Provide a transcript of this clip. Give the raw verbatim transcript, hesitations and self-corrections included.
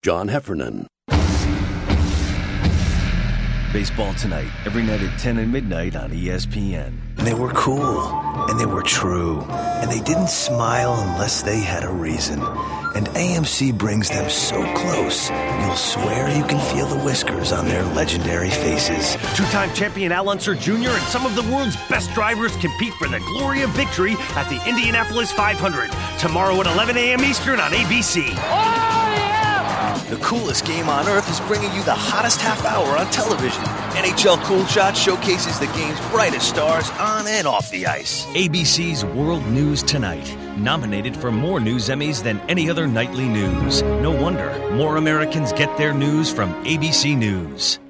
John Heffernan. Baseball Tonight, every night at ten and midnight on E S P N. And they were cool, and they were true, and they didn't smile unless they had a reason. And A M C brings them so close, you'll swear you can feel the whiskers on their legendary faces. Two-time champion Al Unser Junior and some of the world's best drivers compete for the glory of victory at the Indianapolis five hundred. Tomorrow at eleven a.m. Eastern on A B C. The coolest game on earth is bringing you the hottest half hour on television. N H L Cool Shot showcases the game's brightest stars on and off the ice. A B C's World News Tonight, nominated for more news Emmys than any other nightly news. No wonder more Americans get their news from A B C News.